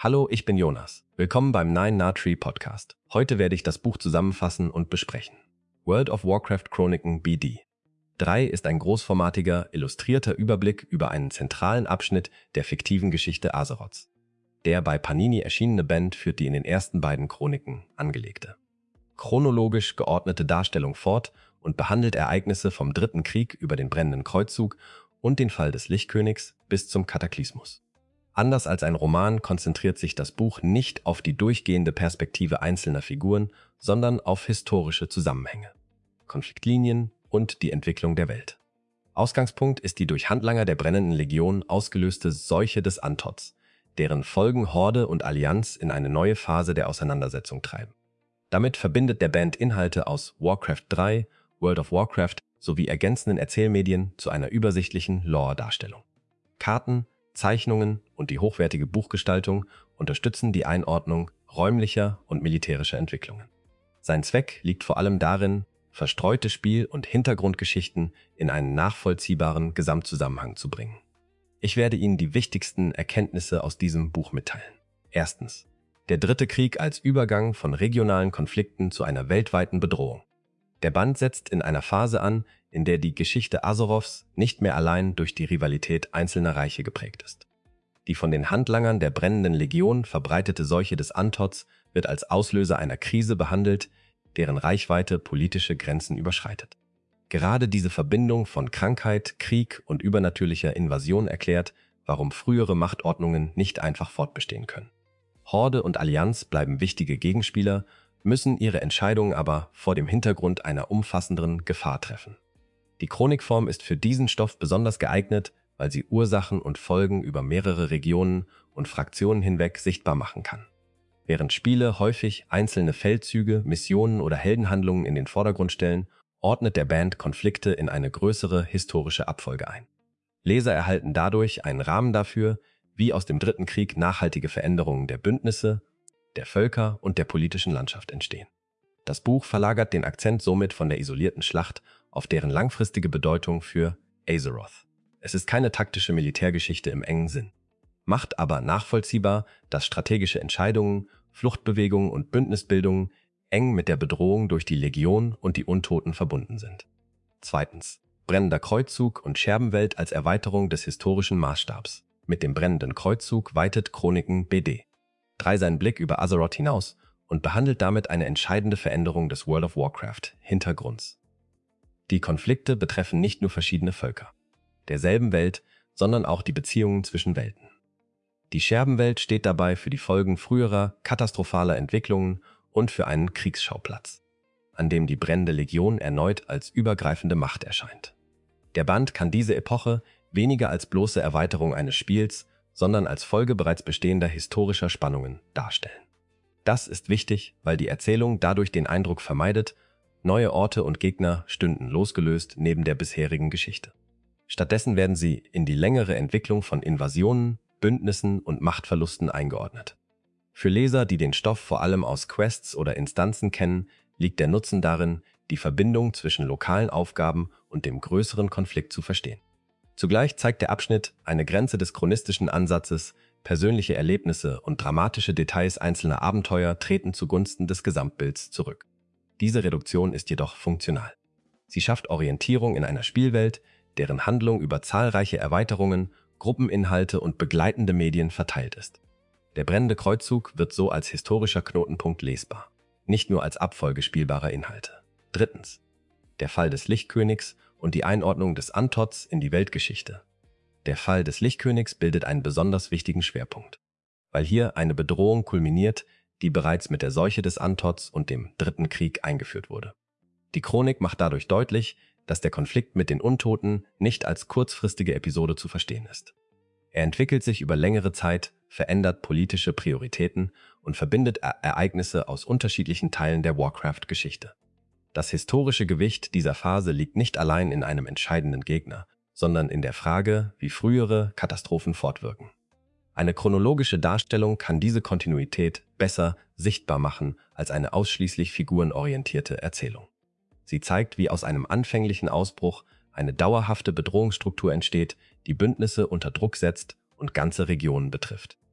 Hallo, ich bin Jonas. Willkommen beim Nine Na Tree Podcast. Heute werde ich das Buch zusammenfassen und besprechen. World of Warcraft Chroniken BD. 3 ist ein großformatiger, illustrierter Überblick über einen zentralen Abschnitt der fiktiven Geschichte Azeroths. Der bei Panini erschienene Band führt die in den ersten beiden Chroniken angelegte, chronologisch geordnete Darstellung fort und behandelt Ereignisse vom Dritten Krieg über den brennenden Kreuzzug und den Fall des Lichtkönigs bis zum Kataklysmus. Anders als ein Roman konzentriert sich das Buch nicht auf die durchgehende Perspektive einzelner Figuren, sondern auf historische Zusammenhänge, Konfliktlinien und die Entwicklung der Welt. Ausgangspunkt ist die durch Handlanger der Brennenden Legion ausgelöste Seuche des Anthots, deren Folgen Horde und Allianz in eine neue Phase der Auseinandersetzung treiben. Damit verbindet der Band Inhalte aus Warcraft 3, World of Warcraft sowie ergänzenden Erzählmedien zu einer übersichtlichen Lore-Darstellung. Karten, Zeichnungen und die hochwertige Buchgestaltung unterstützen die Einordnung räumlicher und militärischer Entwicklungen. Sein Zweck liegt vor allem darin, verstreute Spiel- und Hintergrundgeschichten in einen nachvollziehbaren Gesamtzusammenhang zu bringen. Ich werde Ihnen die wichtigsten Erkenntnisse aus diesem Buch mitteilen. Erstens: Der Dritte Krieg als Übergang von regionalen Konflikten zu einer weltweiten Bedrohung. Der Band setzt in einer Phase an, in der die Geschichte Azeroths nicht mehr allein durch die Rivalität einzelner Reiche geprägt ist. Die von den Handlangern der Brennenden Legion verbreitete Seuche des Anthots wird als Auslöser einer Krise behandelt, deren Reichweite politische Grenzen überschreitet. Gerade diese Verbindung von Krankheit, Krieg und übernatürlicher Invasion erklärt, warum frühere Machtordnungen nicht einfach fortbestehen können. Horde und Allianz bleiben wichtige Gegenspieler, müssen ihre Entscheidungen aber vor dem Hintergrund einer umfassenderen Gefahr treffen. Die Chronikform ist für diesen Stoff besonders geeignet, weil sie Ursachen und Folgen über mehrere Regionen und Fraktionen hinweg sichtbar machen kann. Während Spiele häufig einzelne Feldzüge, Missionen oder Heldenhandlungen in den Vordergrund stellen, ordnet der Band Konflikte in eine größere historische Abfolge ein. Leser erhalten dadurch einen Rahmen dafür, wie aus dem Dritten Krieg nachhaltige Veränderungen der Bündnisse, der Völker und der politischen Landschaft entstehen. Das Buch verlagert den Akzent somit von der isolierten Schlacht auf deren langfristige Bedeutung für Azeroth. Es ist keine taktische Militärgeschichte im engen Sinn, macht aber nachvollziehbar, dass strategische Entscheidungen, Fluchtbewegungen und Bündnisbildungen eng mit der Bedrohung durch die Legion und die Untoten verbunden sind. Zweitens: Brennender Kreuzzug und Scherbenwelt als Erweiterung des historischen Maßstabs. Mit dem Brennenden Kreuzzug weitet Chroniken BD 3 seinen Blick über Azeroth hinaus und behandelt damit eine entscheidende Veränderung des World of Warcraft Hintergrunds. Die Konflikte betreffen nicht nur verschiedene Völker derselben Welt, sondern auch die Beziehungen zwischen Welten. Die Scherbenwelt steht dabei für die Folgen früherer, katastrophaler Entwicklungen und für einen Kriegsschauplatz, an dem die Brennende Legion erneut als übergreifende Macht erscheint. Der Band kann diese Epoche weniger als bloße Erweiterung eines Spiels, sondern als Folge bereits bestehender historischer Spannungen darstellen. Das ist wichtig, weil die Erzählung dadurch den Eindruck vermeidet, neue Orte und Gegner stünden losgelöst neben der bisherigen Geschichte. Stattdessen werden sie in die längere Entwicklung von Invasionen, Bündnissen und Machtverlusten eingeordnet. Für Leser, die den Stoff vor allem aus Quests oder Instanzen kennen, liegt der Nutzen darin, die Verbindung zwischen lokalen Aufgaben und dem größeren Konflikt zu verstehen. Zugleich zeigt der Abschnitt eine Grenze des chronistischen Ansatzes, persönliche Erlebnisse und dramatische Details einzelner Abenteuer treten zugunsten des Gesamtbilds zurück. Diese Reduktion ist jedoch funktional. Sie schafft Orientierung in einer Spielwelt, deren Handlung über zahlreiche Erweiterungen, Gruppeninhalte und begleitende Medien verteilt ist. Der brennende Kreuzzug wird so als historischer Knotenpunkt lesbar, nicht nur als Abfolge spielbarer Inhalte. Drittens: Der Fall des Lichtkönigs und die Einordnung des Anthots in die Weltgeschichte. Der Fall des Lichtkönigs bildet einen besonders wichtigen Schwerpunkt, weil hier eine Bedrohung kulminiert, die bereits mit der Seuche des Anthots und dem Dritten Krieg eingeführt wurde. Die Chronik macht dadurch deutlich, dass der Konflikt mit den Untoten nicht als kurzfristige Episode zu verstehen ist. Er entwickelt sich über längere Zeit, verändert politische Prioritäten und verbindet Ereignisse aus unterschiedlichen Teilen der Warcraft-Geschichte. Das historische Gewicht dieser Phase liegt nicht allein in einem entscheidenden Gegner, sondern in der Frage, wie frühere Katastrophen fortwirken. Eine chronologische Darstellung kann diese Kontinuität besser sichtbar machen als eine ausschließlich figurenorientierte Erzählung. Sie zeigt, wie aus einem anfänglichen Ausbruch eine dauerhafte Bedrohungsstruktur entsteht, die Bündnisse unter Druck setzt und ganze Regionen betrifft.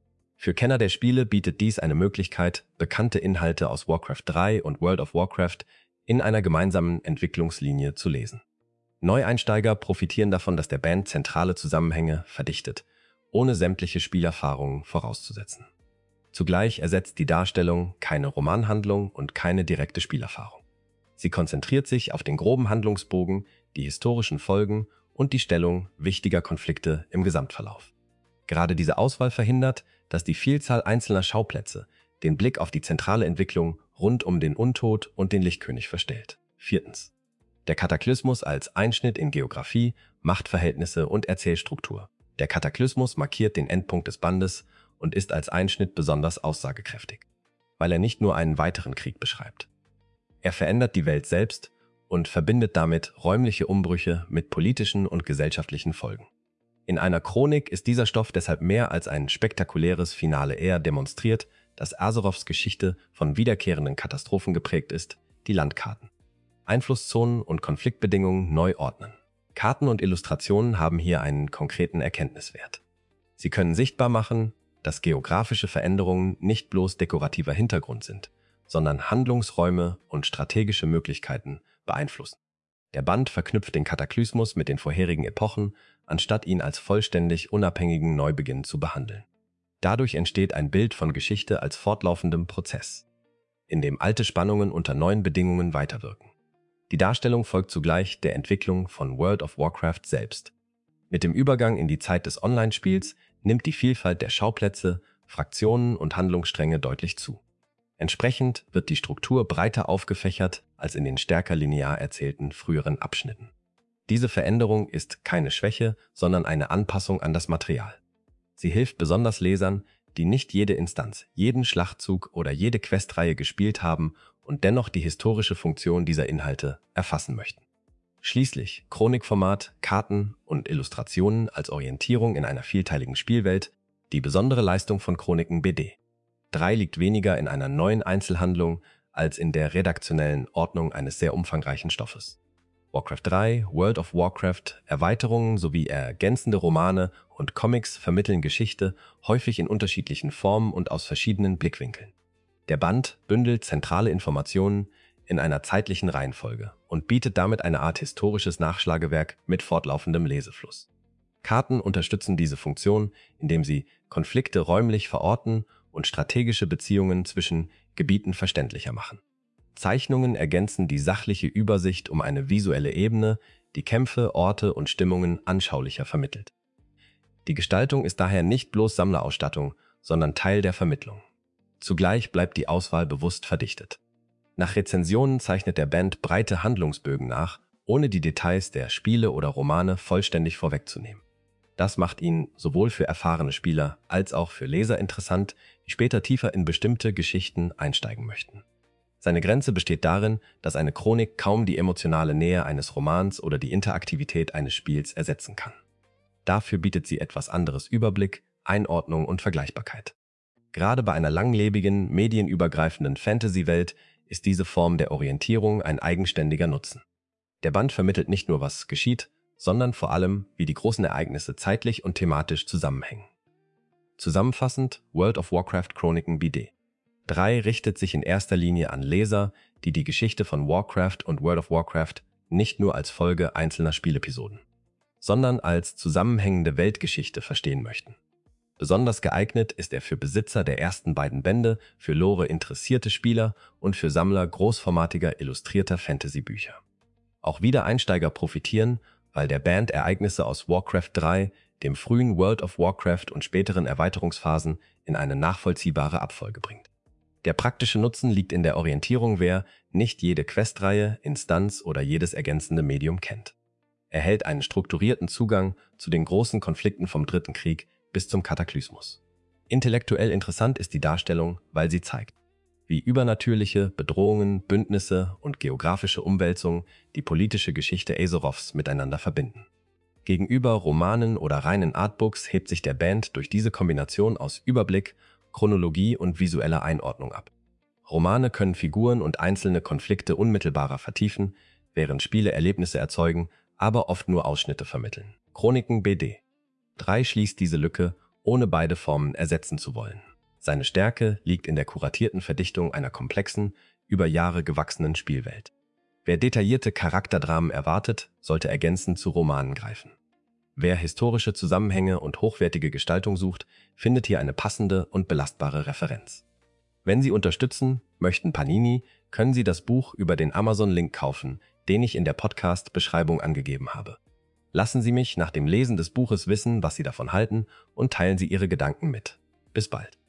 Für Kenner der Spiele bietet dies eine Möglichkeit, bekannte Inhalte aus Warcraft 3 und World of Warcraft in einer gemeinsamen Entwicklungslinie zu lesen. Neueinsteiger profitieren davon, dass der Band zentrale Zusammenhänge verdichtet, ohne sämtliche Spielerfahrungen vorauszusetzen. Zugleich ersetzt die Darstellung keine Romanhandlung und keine direkte Spielerfahrung. Sie konzentriert sich auf den groben Handlungsbogen, die historischen Folgen und die Stellung wichtiger Konflikte im Gesamtverlauf. Gerade diese Auswahl verhindert, dass die Vielzahl einzelner Schauplätze den Blick auf die zentrale Entwicklung rund um den Untot und den Lichtkönig verstellt. 4. Der Kataklysmus als Einschnitt in Geografie, Machtverhältnisse und Erzählstruktur. Der Kataklysmus markiert den Endpunkt des Bandes und ist als Einschnitt besonders aussagekräftig, weil er nicht nur einen weiteren Krieg beschreibt. Er verändert die Welt selbst und verbindet damit räumliche Umbrüche mit politischen und gesellschaftlichen Folgen. In einer Chronik ist dieser Stoff deshalb mehr als ein spektakuläres Finale. Er demonstriert, dass Azeroths Geschichte von wiederkehrenden Katastrophen geprägt ist, die Landkarten, Einflusszonen und Konfliktbedingungen neu ordnen. Karten und Illustrationen haben hier einen konkreten Erkenntniswert. Sie können sichtbar machen, dass geografische Veränderungen nicht bloß dekorativer Hintergrund sind, sondern Handlungsräume und strategische Möglichkeiten beeinflussen. Der Band verknüpft den Kataklysmus mit den vorherigen Epochen, anstatt ihn als vollständig unabhängigen Neubeginn zu behandeln. Dadurch entsteht ein Bild von Geschichte als fortlaufendem Prozess, in dem alte Spannungen unter neuen Bedingungen weiterwirken. Die Darstellung folgt zugleich der Entwicklung von World of Warcraft selbst. Mit dem Übergang in die Zeit des Online-Spiels nimmt die Vielfalt der Schauplätze, Fraktionen und Handlungsstränge deutlich zu. Entsprechend wird die Struktur breiter aufgefächert als in den stärker linear erzählten früheren Abschnitten. Diese Veränderung ist keine Schwäche, sondern eine Anpassung an das Material. Sie hilft besonders Lesern, die nicht jede Instanz, jeden Schlachtzug oder jede Questreihe gespielt haben und dennoch die historische Funktion dieser Inhalte erfassen möchten. Schließlich Chronikformat, Karten und Illustrationen als Orientierung in einer vielteiligen Spielwelt, die besondere Leistung von Chroniken BD. 3 liegt weniger in einer neuen Einzelhandlung als in der redaktionellen Ordnung eines sehr umfangreichen Stoffes. Warcraft 3, World of Warcraft, Erweiterungen sowie ergänzende Romane und Comics vermitteln Geschichte häufig in unterschiedlichen Formen und aus verschiedenen Blickwinkeln. Der Band bündelt zentrale Informationen in einer zeitlichen Reihenfolge und bietet damit eine Art historisches Nachschlagewerk mit fortlaufendem Lesefluss. Karten unterstützen diese Funktion, indem sie Konflikte räumlich verorten und strategische Beziehungen zwischen Gebieten verständlicher machen. Zeichnungen ergänzen die sachliche Übersicht um eine visuelle Ebene, die Kämpfe, Orte und Stimmungen anschaulicher vermittelt. Die Gestaltung ist daher nicht bloß Sammlerausstattung, sondern Teil der Vermittlung. Zugleich bleibt die Auswahl bewusst verdichtet. Nach Rezensionen zeichnet der Band breite Handlungsbögen nach, ohne die Details der Spiele oder Romane vollständig vorwegzunehmen. Das macht ihn sowohl für erfahrene Spieler als auch für Leser interessant, die später tiefer in bestimmte Geschichten einsteigen möchten. Seine Grenze besteht darin, dass eine Chronik kaum die emotionale Nähe eines Romans oder die Interaktivität eines Spiels ersetzen kann. Dafür bietet sie etwas anderes: Überblick, Einordnung und Vergleichbarkeit. Gerade bei einer langlebigen, medienübergreifenden Fantasy-Welt ist diese Form der Orientierung ein eigenständiger Nutzen. Der Band vermittelt nicht nur, was geschieht, sondern vor allem, wie die großen Ereignisse zeitlich und thematisch zusammenhängen. Zusammenfassend World of Warcraft Chroniken BD. 3 richtet sich in erster Linie an Leser, die die Geschichte von Warcraft und World of Warcraft nicht nur als Folge einzelner Spielepisoden, sondern als zusammenhängende Weltgeschichte verstehen möchten. Besonders geeignet ist er für Besitzer der ersten beiden Bände, für Lore interessierte Spieler und für Sammler großformatiger illustrierter Fantasy-Bücher. Auch Wiedereinsteiger profitieren, weil der Band Ereignisse aus Warcraft 3, dem frühen World of Warcraft und späteren Erweiterungsphasen in eine nachvollziehbare Abfolge bringt. Der praktische Nutzen liegt in der Orientierung, wer nicht jede Questreihe, Instanz oder jedes ergänzende Medium kennt. Er erhält einen strukturierten Zugang zu den großen Konflikten vom Dritten Krieg bis zum Kataklysmus. Intellektuell interessant ist die Darstellung, weil sie zeigt, wie übernatürliche Bedrohungen, Bündnisse und geografische Umwälzungen die politische Geschichte Azeroths miteinander verbinden. Gegenüber Romanen oder reinen Artbooks hebt sich der Band durch diese Kombination aus Überblick, Chronologie und visueller Einordnung ab. Romane können Figuren und einzelne Konflikte unmittelbarer vertiefen, während Spiele Erlebnisse erzeugen, aber oft nur Ausschnitte vermitteln. Chroniken BD. 3 schließt diese Lücke, ohne beide Formen ersetzen zu wollen. Seine Stärke liegt in der kuratierten Verdichtung einer komplexen, über Jahre gewachsenen Spielwelt. Wer detaillierte Charakterdramen erwartet, sollte ergänzend zu Romanen greifen. Wer historische Zusammenhänge und hochwertige Gestaltung sucht, findet hier eine passende und belastbare Referenz. Wenn Sie unterstützen möchten Panini, können Sie das Buch über den Amazon-Link kaufen, den ich in der Podcast-Beschreibung angegeben habe. Lassen Sie mich nach dem Lesen des Buches wissen, was Sie davon halten, und teilen Sie Ihre Gedanken mit. Bis bald.